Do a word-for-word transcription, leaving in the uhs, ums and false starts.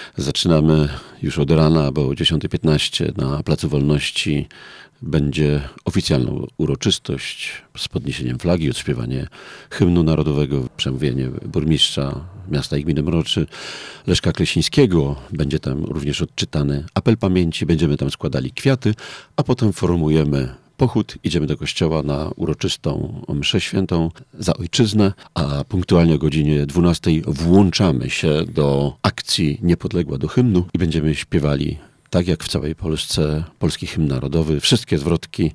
Zaczynamy już od rana, bo o dziesiąta piętnaście na Placu Wolności będzie oficjalna uroczystość z podniesieniem flagi, odśpiewanie hymnu narodowego, przemówienie burmistrza miasta i gminy Mroczy Leszka Klesińskiego. Będzie tam również odczytany apel pamięci, będziemy tam składali kwiaty, a potem formujemy pochód, idziemy do kościoła na uroczystą mszę świętą za ojczyznę, a punktualnie o godzinie dwunastej włączamy się do akcji Niepodległa do hymnu i będziemy śpiewali, tak jak w całej Polsce, polski hymn narodowy. Wszystkie zwrotki